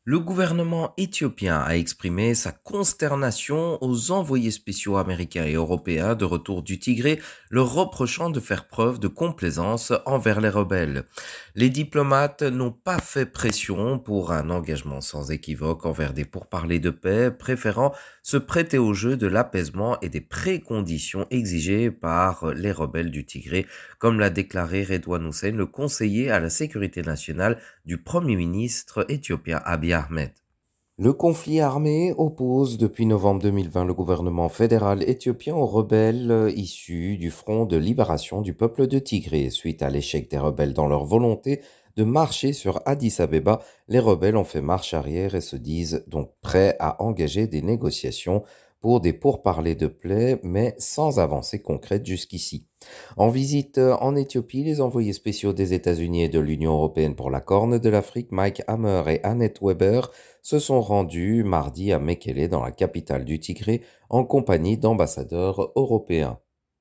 Le gouvernement éthiopien a exprimé sa consternation aux envoyés spéciaux américains et européens de retour du Tigré, leur reprochant de faire preuve de complaisance envers les rebelles. Les diplomates n'ont pas fait pression pour un engagement sans équivoque envers des pourparlers de paix, préférant se prêter au jeu de l'apaisement et des préconditions exigées par les rebelles du Tigré, comme l'a déclaré Redouane Hussein, le conseiller à la sécurité nationale du Premier ministre éthiopien Abiy Ahmed. Le conflit armé oppose depuis novembre 2020 le gouvernement fédéral éthiopien aux rebelles issus du Front de libération du peuple de Tigré. Suite à l'échec des rebelles dans leur volonté de marcher sur Addis Abeba, les rebelles ont fait marche arrière et se disent donc prêts à engager des négociations pour des pourparlers de paix, mais sans avancée concrète jusqu'ici. En visite en Éthiopie, les envoyés spéciaux des États-Unis et de l'Union européenne pour la Corne de l'Afrique, Mike Hammer et Annette Weber, se sont rendus mardi à Mekele, dans la capitale du Tigré, en compagnie d'ambassadeurs européens.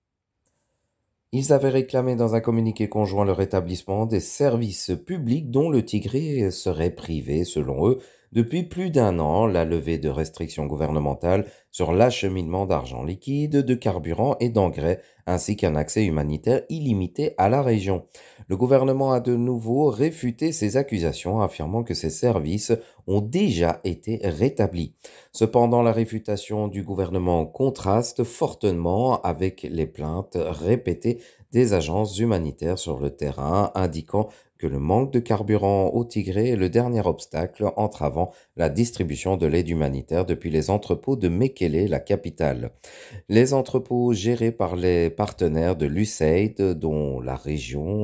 Ils avaient réclamé dans un communiqué conjoint le rétablissement des services publics dont le Tigré serait privé, selon eux, depuis plus d'un an, la levée de restrictions gouvernementales sur l'acheminement d'argent liquide, de carburant et d'engrais, ainsi qu'un accès humanitaire illimité à la région. Le gouvernement a de nouveau réfuté ces accusations, affirmant que ces services ont déjà été rétablis. Cependant, la réfutation du gouvernement contraste fortement avec les plaintes répétées des agences humanitaires sur le terrain, indiquant que le manque de carburant au Tigré est le dernier obstacle entravant la distribution de l'aide humanitaire depuis les entrepôts de Mekele, la capitale. Les entrepôts gérés par les partenaires de l'USAID, dont la région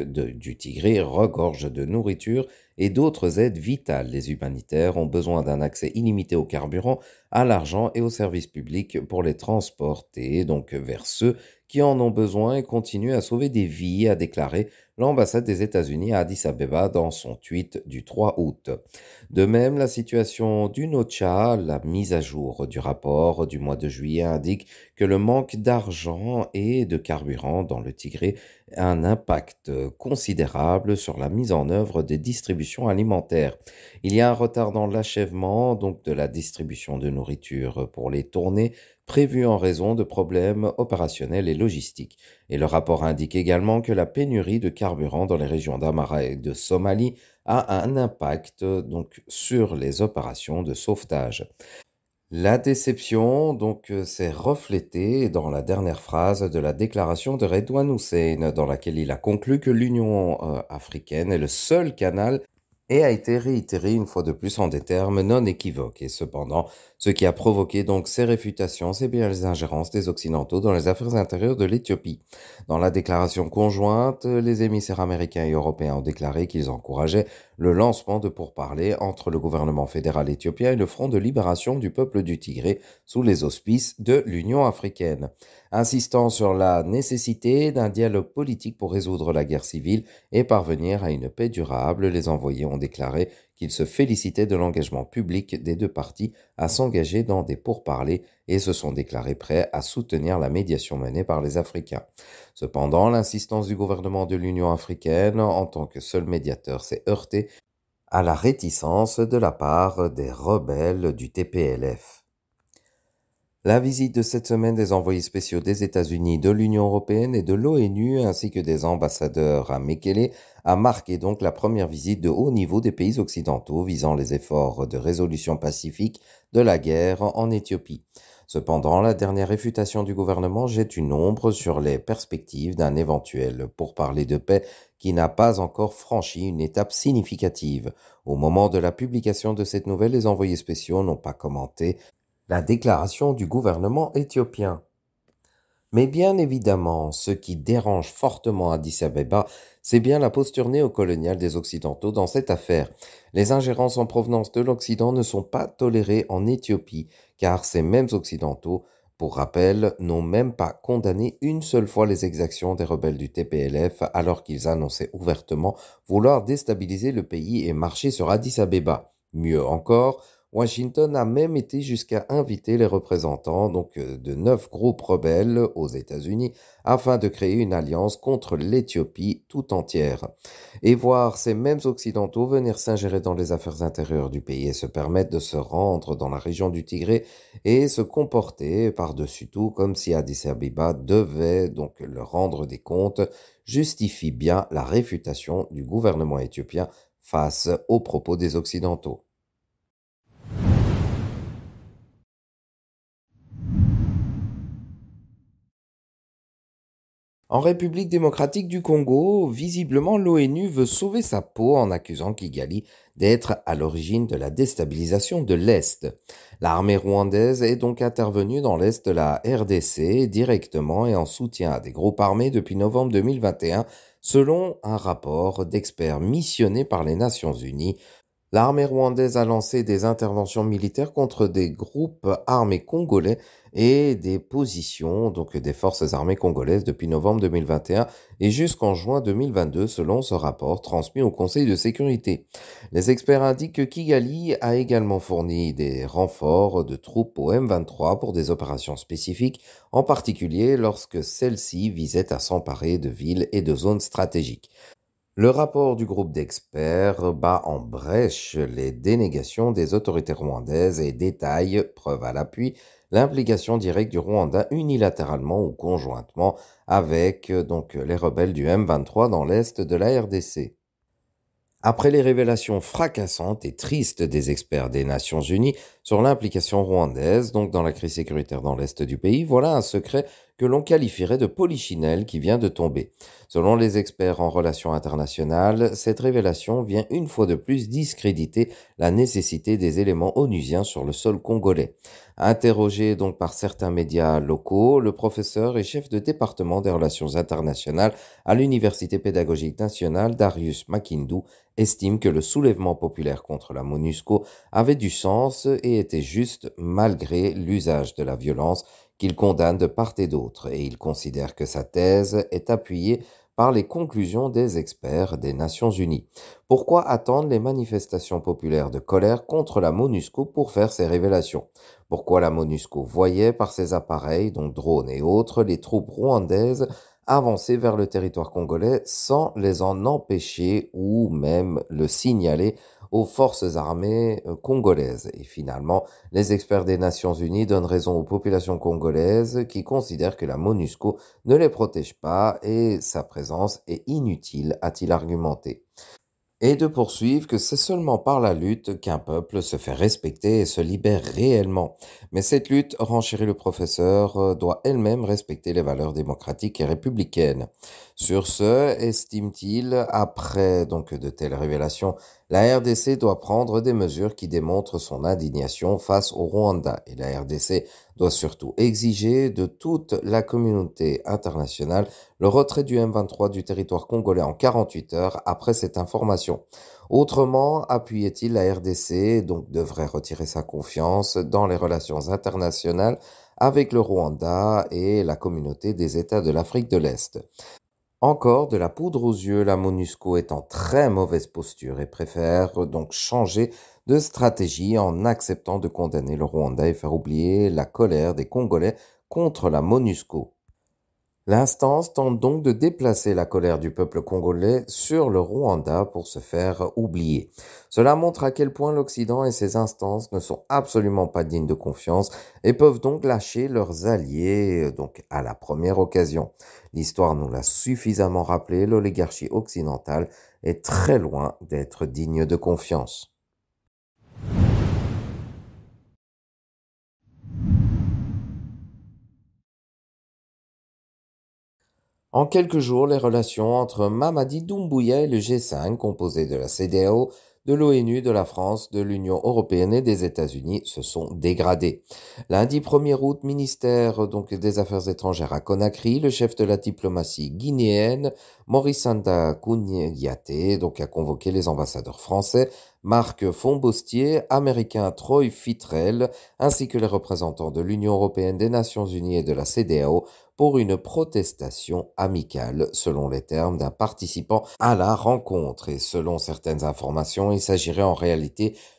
du Tigré regorge de nourriture et d'autres aides vitales. Les humanitaires ont besoin d'un accès illimité au carburant, à l'argent et aux services publics pour les transporter donc vers ceux qui en ont besoin et continuent à sauver des vies, a déclaré l'ambassade des États-Unis à Addis Abeba dans son tweet du 3 août. De même, la situation du NOCHA, la mise à jour du rapport du mois de juillet, indique que le manque d'argent et de carburant dans le Tigré a un impact considérable sur la mise en œuvre des distributions alimentaires. Il y a un retard dans l'achèvement donc de la distribution de nourriture pour les tournées prévues en raison de problèmes opérationnels et logistiques. Et le rapport indique également que la pénurie de carburant dans les régions d'Amara et de Somalie a un impact donc sur les opérations de sauvetage. La déception s'est reflétée dans la dernière phrase de la déclaration de Redouane Hussein, dans laquelle il a conclu que l'Union africaine est le seul canal et a été réitéré une fois de plus en des termes non équivoques. Et cependant, ce qui a provoqué donc ces réfutations, c'est bien les ingérences des Occidentaux dans les affaires intérieures de l'Éthiopie. Dans la déclaration conjointe, les émissaires américains et européens ont déclaré qu'ils encourageaient le lancement de pourparlers entre le gouvernement fédéral éthiopien et le Front de libération du peuple du Tigré sous les auspices de l'Union africaine, insistant sur la nécessité d'un dialogue politique pour résoudre la guerre civile et parvenir à une paix durable. Les envoyés ont déclaré qu'ils se félicitaient de l'engagement public des deux parties à s'engager dans des pourparlers et se sont déclarés prêts à soutenir la médiation menée par les Africains. Cependant, l'insistance du gouvernement de l'Union africaine en tant que seul médiateur s'est heurtée à la réticence de la part des rebelles du TPLF. La visite de cette semaine des envoyés spéciaux des États-Unis, de l'Union européenne et de l'ONU, ainsi que des ambassadeurs à Mekele, a marqué donc la première visite de haut niveau des pays occidentaux visant les efforts de résolution pacifique de la guerre en Éthiopie. Cependant, la dernière réfutation du gouvernement jette une ombre sur les perspectives d'un éventuel pourparler de paix qui n'a pas encore franchi une étape significative. Au moment de la publication de cette nouvelle, les envoyés spéciaux n'ont pas commenté la déclaration du gouvernement éthiopien. Mais bien évidemment, ce qui dérange fortement Addis Abeba, c'est bien la posture néocoloniale des Occidentaux dans cette affaire. Les ingérences en provenance de l'Occident ne sont pas tolérées en Éthiopie, car ces mêmes Occidentaux, pour rappel, n'ont même pas condamné une seule fois les exactions des rebelles du TPLF alors qu'ils annonçaient ouvertement vouloir déstabiliser le pays et marcher sur Addis Abeba. Mieux encore, Washington a même été jusqu'à inviter les représentants de 9 groupes rebelles aux États-Unis afin de créer une alliance contre l'Éthiopie tout entière. Et voir ces mêmes Occidentaux venir s'ingérer dans les affaires intérieures du pays et se permettre de se rendre dans la région du Tigré et se comporter par-dessus tout comme si Addis Abeba devait donc leur rendre des comptes justifie bien la réfutation du gouvernement éthiopien face aux propos des Occidentaux. En République démocratique du Congo, visiblement l'ONU veut sauver sa peau en accusant Kigali d'être à l'origine de la déstabilisation de l'Est. L'armée rwandaise est donc intervenue dans l'Est de la RDC directement et en soutien à des groupes armés depuis novembre 2021, selon un rapport d'experts missionnés par les Nations Unies. L'armée rwandaise a lancé des interventions militaires contre des groupes armés congolais et des positions des forces armées congolaises depuis novembre 2021 et jusqu'en juin 2022 selon ce rapport transmis au Conseil de sécurité. Les experts indiquent que Kigali a également fourni des renforts de troupes au M23 pour des opérations spécifiques, en particulier lorsque celles-ci visaient à s'emparer de villes et de zones stratégiques. Le rapport du groupe d'experts bat en brèche les dénégations des autorités rwandaises et détaille, preuve à l'appui, l'implication directe du Rwanda unilatéralement ou conjointement avec les rebelles du M23 dans l'est de la RDC. Après les révélations fracassantes et tristes des experts des Nations Unies sur l'implication rwandaise dans la crise sécuritaire dans l'est du pays, voilà un secret que l'on qualifierait de polichinelle qui vient de tomber. Selon les experts en relations internationales, cette révélation vient une fois de plus discréditer la nécessité des éléments onusiens sur le sol congolais. Interrogé par certains médias locaux, le professeur et chef de département des relations internationales à l'Université pédagogique nationale Darius Makindu estime que le soulèvement populaire contre la MONUSCO avait du sens et était juste malgré l'usage de la violence qu'il condamne de part et d'autre, et il considère que sa thèse est appuyée par les conclusions des experts des Nations Unies. Pourquoi attendre les manifestations populaires de colère contre la MONUSCO pour faire ces révélations? Pourquoi la MONUSCO voyait par ses appareils, donc drones et autres, les troupes rwandaises avancer vers le territoire congolais sans les en empêcher ou même le signaler aux forces armées congolaises. Et finalement, les experts des Nations Unies donnent raison aux populations congolaises qui considèrent que la MONUSCO ne les protège pas et sa présence est inutile, a-t-il argumenté. Et de poursuivre que c'est seulement par la lutte qu'un peuple se fait respecter et se libère réellement. Mais cette lutte, renchérit le professeur, doit elle-même respecter les valeurs démocratiques et républicaines. Sur ce, estime-t-il, après de telles révélations, la RDC doit prendre des mesures qui démontrent son indignation face au Rwanda. Et la RDC doit surtout exiger de toute la communauté internationale le retrait du M23 du territoire congolais en 48 heures après cette information. Autrement, appuyait-il, la RDC devrait retirer sa confiance dans les relations internationales avec le Rwanda et la communauté des États de l'Afrique de l'Est. Encore de la poudre aux yeux, la MONUSCO est en très mauvaise posture et préfère changer de stratégie en acceptant de condamner le Rwanda et faire oublier la colère des Congolais contre la MONUSCO. L'instance tente donc de déplacer la colère du peuple congolais sur le Rwanda pour se faire oublier. Cela montre à quel point l'Occident et ses instances ne sont absolument pas dignes de confiance et peuvent donc lâcher leurs alliés à la première occasion. L'histoire nous l'a suffisamment rappelé, l'oligarchie occidentale est très loin d'être digne de confiance. En quelques jours, les relations entre Mamadi Doumbouya et le G5, composé de la CEDEAO, de l'ONU, de la France, de l'Union européenne et des États-Unis, se sont dégradées. Lundi 1er août, ministère des Affaires étrangères à Conakry, le chef de la diplomatie guinéenne, Maurice Sanda Kouniaté, a convoqué les ambassadeurs français, Marc Fombostier, américain Troy Fitrel, ainsi que les représentants de l'Union européenne, des Nations unies et de la CEDEAO pour une protestation amicale, selon les termes d'un participant à la rencontre. Et selon certaines informations, il s'agirait en réalité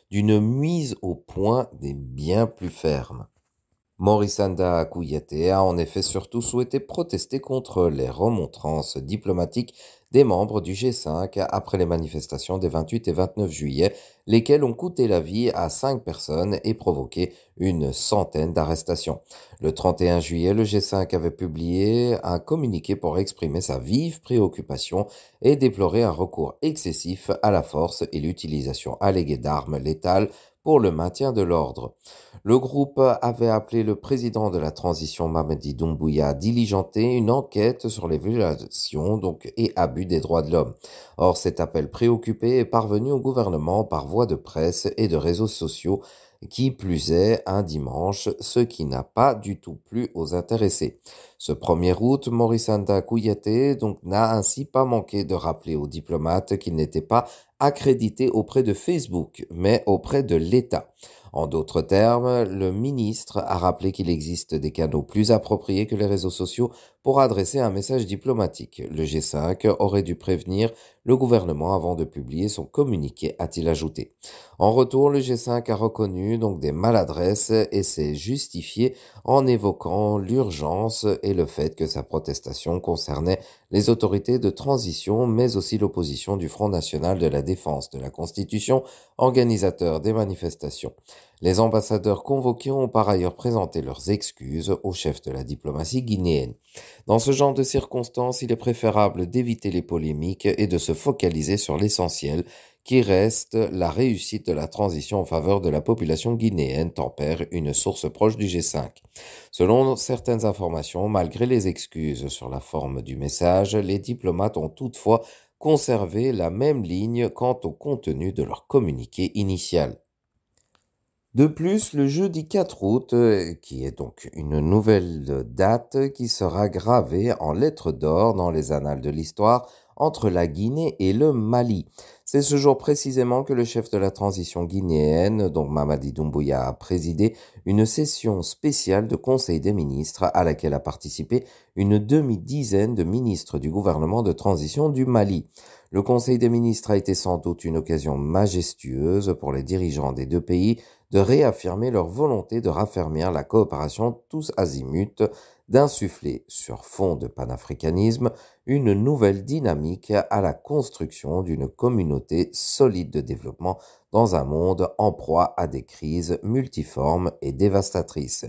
d'une mise au point des bien plus fermes. Morissanda Kouyaté a en effet surtout souhaité protester contre les remontrances diplomatiques des membres du G5 après les manifestations des 28 et 29 juillet, lesquelles ont coûté la vie à 5 personnes et provoqué une centaine d'arrestations. Le 31 juillet, le G5 avait publié un communiqué pour exprimer sa vive préoccupation et déplorer un recours excessif à la force et l'utilisation alléguée d'armes létales pour le maintien de l'ordre. Le groupe avait appelé le président de la transition Mamadi Doumbouya à diligenter une enquête sur les violations et abus des droits de l'homme. Or, cet appel préoccupé est parvenu au gouvernement par voie de presse et de réseaux sociaux, qui plus est un dimanche, ce qui n'a pas du tout plu aux intéressés. Ce 1er août, Morissanda Kouyaté n'a ainsi pas manqué de rappeler aux diplomates qu'il n'était pas accrédité auprès de Facebook, mais auprès de l'État. En d'autres termes, le ministre a rappelé qu'il existe des canaux plus appropriés que les réseaux sociaux pour adresser un message diplomatique. Le G5 aurait dû prévenir le gouvernement avant de publier son communiqué, a-t-il ajouté. En retour, le G5 a reconnu des maladresses et s'est justifié en évoquant l'urgence et le fait que sa protestation concernait les autorités de transition, mais aussi l'opposition du Front national de la défense de la Constitution, organisateur des manifestations. Les ambassadeurs convoqués ont par ailleurs présenté leurs excuses au chef de la diplomatie guinéenne. Dans ce genre de circonstances, il est préférable d'éviter les polémiques et de se focaliser sur l'essentiel, qui reste la réussite de la transition en faveur de la population guinéenne, tempère une source proche du G5. Selon certaines informations, malgré les excuses sur la forme du message, les diplomates ont toutefois conservé la même ligne quant au contenu de leur communiqué initial. De plus, le jeudi 4 août, qui est donc une nouvelle date qui sera gravée en lettres d'or dans les annales de l'histoire entre la Guinée et le Mali. C'est ce jour précisément que le chef de la transition guinéenne, donc Mamadi Doumbouya, a présidé une session spéciale de Conseil des ministres à laquelle a participé une demi-dizaine de ministres du gouvernement de transition du Mali. Le Conseil des ministres a été sans doute une occasion majestueuse pour les dirigeants des deux pays de réaffirmer leur volonté de raffermir la coopération tous azimuts, d'insuffler sur fond de panafricanisme une nouvelle dynamique à la construction d'une communauté solide de développement dans un monde en proie à des crises multiformes et dévastatrices.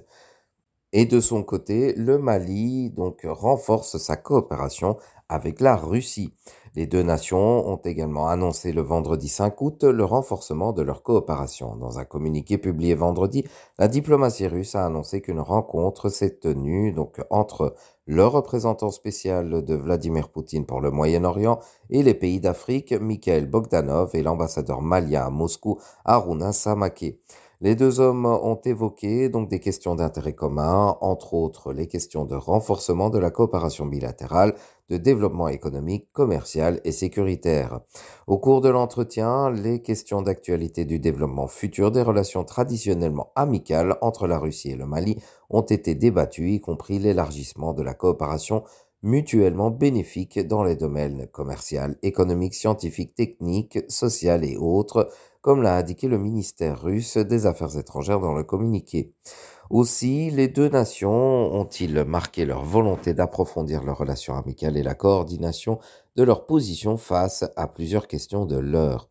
Et de son côté, le Mali renforce sa coopération avec la Russie. Les deux nations ont également annoncé le vendredi 5 août le renforcement de leur coopération. Dans un communiqué publié vendredi, la diplomatie russe a annoncé qu'une rencontre s'est tenue entre le représentant spécial de Vladimir Poutine pour le Moyen-Orient et les pays d'Afrique, Mikhail Bogdanov, et l'ambassadeur malien à Moscou, Haruna Samake. Les deux hommes ont évoqué des questions d'intérêt commun, entre autres les questions de renforcement de la coopération bilatérale, de développement économique, commercial et sécuritaire. Au cours de l'entretien, les questions d'actualité du développement futur des relations traditionnellement amicales entre la Russie et le Mali ont été débattues, y compris l'élargissement de la coopération mutuellement bénéfique dans les domaines commercial, économique, scientifique, technique, social et autres, comme l'a indiqué le ministère russe des Affaires étrangères dans le communiqué. Aussi, les deux nations ont-ils marqué leur volonté d'approfondir leurs relations amicales et la coordination de leurs positions face à plusieurs questions de l'heure.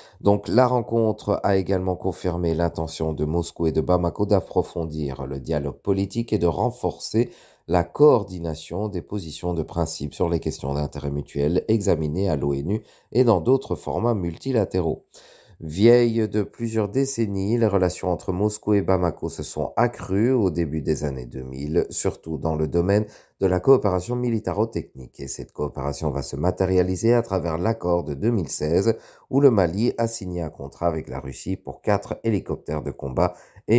La rencontre a également confirmé l'intention de Moscou et de Bamako d'approfondir le dialogue politique et de renforcer la coordination des positions de principe sur les questions d'intérêt mutuel examinées à l'ONU et dans d'autres formats multilatéraux. Vieilles de plusieurs décennies, les relations entre Moscou et Bamako se sont accrues au début des années 2000, surtout dans le domaine de la coopération militaro-technique. Et cette coopération va se matérialiser à travers l'accord de 2016 où le Mali a signé un contrat avec la Russie pour 4 hélicoptères de combat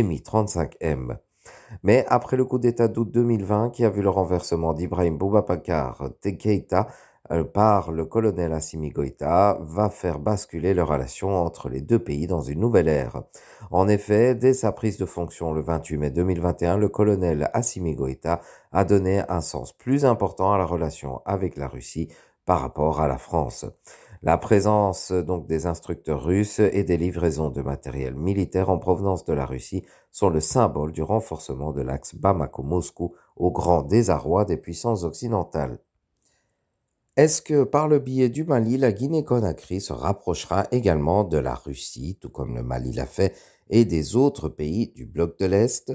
Mi-35M. Mais après le coup d'État d'août 2020 qui a vu le renversement d'Ibrahim Boubacar Keïta par le colonel Assimi Goïta va faire basculer les relations entre les deux pays dans une nouvelle ère. En effet, dès sa prise de fonction le 28 mai 2021, le colonel Assimi Goïta a donné un sens plus important à la relation avec la Russie, par rapport à la France. La présence donc des instructeurs russes et des livraisons de matériel militaire en provenance de la Russie sont le symbole du renforcement de l'axe Bamako-Moscou au grand désarroi des puissances occidentales. Est-ce que par le biais du Mali, la Guinée-Conakry se rapprochera également de la Russie, tout comme le Mali l'a fait, et des autres pays du bloc de l'Est?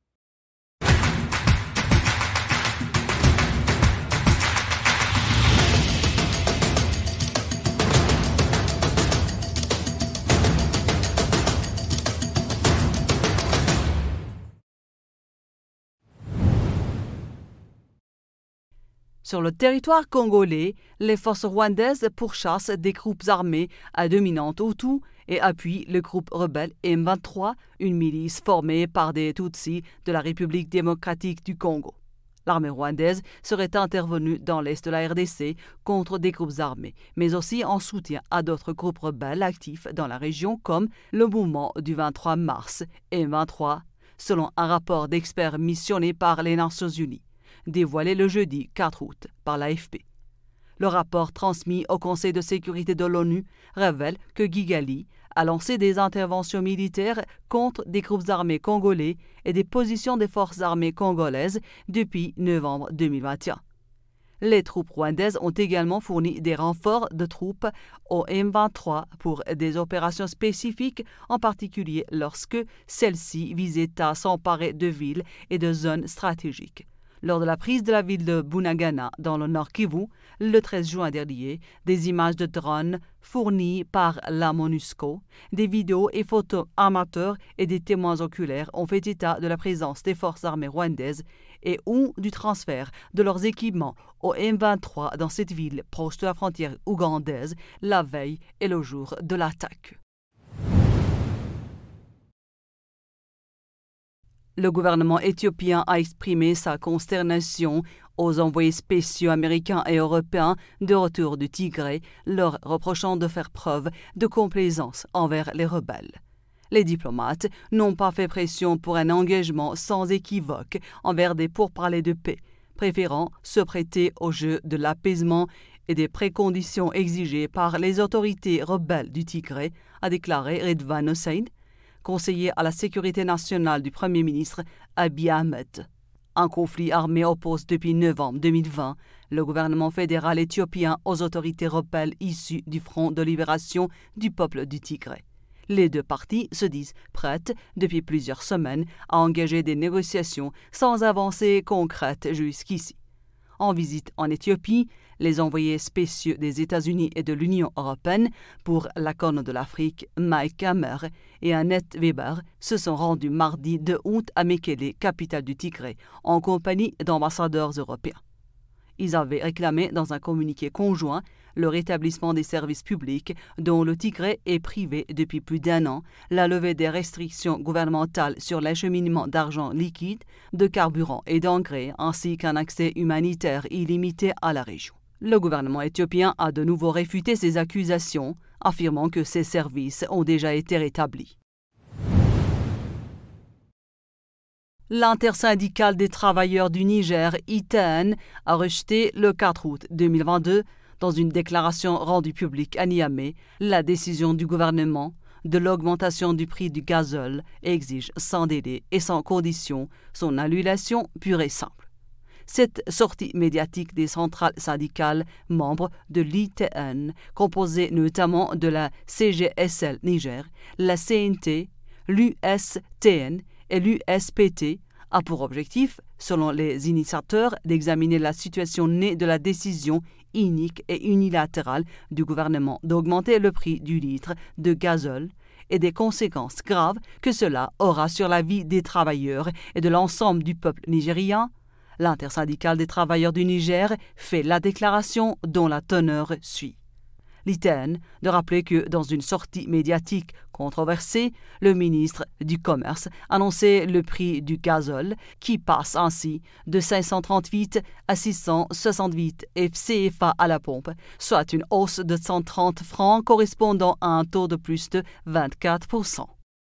Sur le territoire congolais, les forces rwandaises pourchassent des groupes armés à dominante Hutu et appuient le groupe rebelle M23, une milice formée par des Tutsis de la République démocratique du Congo. L'armée rwandaise serait intervenue dans l'est de la RDC contre des groupes armés, mais aussi en soutien à d'autres groupes rebelles actifs dans la région comme le mouvement du 23 mars M23, selon un rapport d'experts missionnés par les Nations Unies, dévoilé le jeudi 4 août par l'AFP. Le rapport transmis au Conseil de sécurité de l'ONU révèle que Kigali a lancé des interventions militaires contre des groupes armés congolais et des positions des forces armées congolaises depuis novembre 2021. Les troupes rwandaises ont également fourni des renforts de troupes au M23 pour des opérations spécifiques, en particulier lorsque celles-ci visaient à s'emparer de villes et de zones stratégiques. Lors de la prise de la ville de Bunagana, dans le Nord Kivu, le 13 juin dernier, des images de drones fournies par la MONUSCO, des vidéos et photos amateurs et des témoins oculaires ont fait état de la présence des forces armées rwandaises et ou du transfert de leurs équipements au M23 dans cette ville proche de la frontière ougandaise la veille et le jour de l'attaque. Le gouvernement éthiopien a exprimé sa consternation aux envoyés spéciaux américains et européens de retour du Tigré, leur reprochant de faire preuve de complaisance envers les rebelles. Les diplomates n'ont pas fait pression pour un engagement sans équivoque envers des pourparlers de paix, préférant se prêter au jeu de l'apaisement et des préconditions exigées par les autorités rebelles du Tigré, a déclaré Redwan Hussein, conseiller à la sécurité nationale du Premier ministre Abiy Ahmed. Un conflit armé oppose depuis novembre 2020 le gouvernement fédéral éthiopien aux autorités rebelles issues du Front de libération du peuple du Tigré. Les deux parties se disent prêtes depuis plusieurs semaines à engager des négociations sans avancée concrète jusqu'ici. En visite en Éthiopie, les envoyés spéciaux des États-Unis et de l'Union européenne pour la Corne de l'Afrique, Mike Hammer et Annette Weber, se sont rendus mardi 2 août à Mekele, capitale du Tigré, en compagnie d'ambassadeurs européens. Ils avaient réclamé dans un communiqué conjoint le rétablissement des services publics dont le Tigré est privé depuis plus d'1 an, la levée des restrictions gouvernementales sur l'acheminement d'argent liquide, de carburant et d'engrais, ainsi qu'un accès humanitaire illimité à la région. Le gouvernement éthiopien a de nouveau réfuté ces accusations, affirmant que ces services ont déjà été rétablis. L'intersyndicale des travailleurs du Niger, ITN, a rejeté le 4 août 2022, dans une déclaration rendue publique à Niamey, la décision du gouvernement de l'augmentation du prix du gazole et exige sans délai et sans condition son annulation pure et simple. Cette sortie médiatique des centrales syndicales membres de l'ITN, composée notamment de la CGSL Niger, la CNT, l'USTN et l'USPT, a pour objectif, selon les initiateurs, d'examiner la situation née de la décision inique et unilatérale du gouvernement d'augmenter le prix du litre de gazole et des conséquences graves que cela aura sur la vie des travailleurs et de l'ensemble du peuple nigérien. L'intersyndicale des travailleurs du Niger fait la déclaration dont la teneur suit. L'ITN de rappeler que, dans une sortie médiatique controversée, le ministre du Commerce annonçait le prix du gazole qui passe ainsi de 538 à 668 CFA à la pompe, soit une hausse de 130 francs correspondant à un taux de plus de 24%.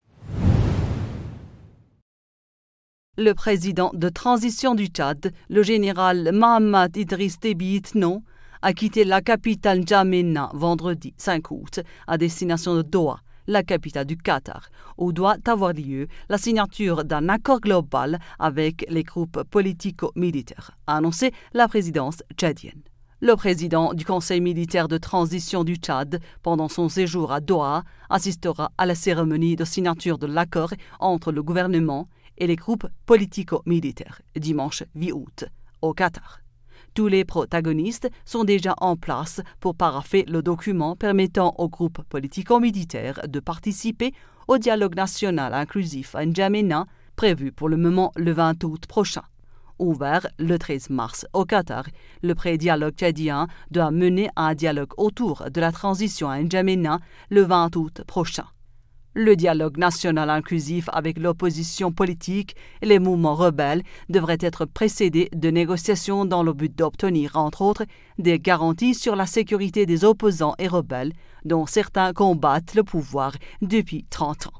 Le président de transition du Tchad, le général Mahamat Idriss Déby Itno, a quitté la capitale N'Djamena vendredi 5 août à destination de Doha, la capitale du Qatar, où doit avoir lieu la signature d'un accord global avec les groupes politico-militaires, a annoncé la présidence tchadienne. Le président du Conseil militaire de transition du Tchad, pendant son séjour à Doha, assistera à la cérémonie de signature de l'accord entre le gouvernement et les groupes politico-militaires, dimanche 8 août, au Qatar. Tous les protagonistes sont déjà en place pour parapher le document permettant aux groupes politico-militaires de participer au dialogue national inclusif à N'Djamena, prévu pour le moment le 20 août prochain. Ouvert le 13 mars au Qatar, le pré-dialogue tchadien doit mener à un dialogue autour de la transition à N'Djamena le 20 août prochain. Le dialogue national inclusif avec l'opposition politique et les mouvements rebelles devrait être précédé de négociations dans le but d'obtenir, entre autres, des garanties sur la sécurité des opposants et rebelles, dont certains combattent le pouvoir depuis 30 ans.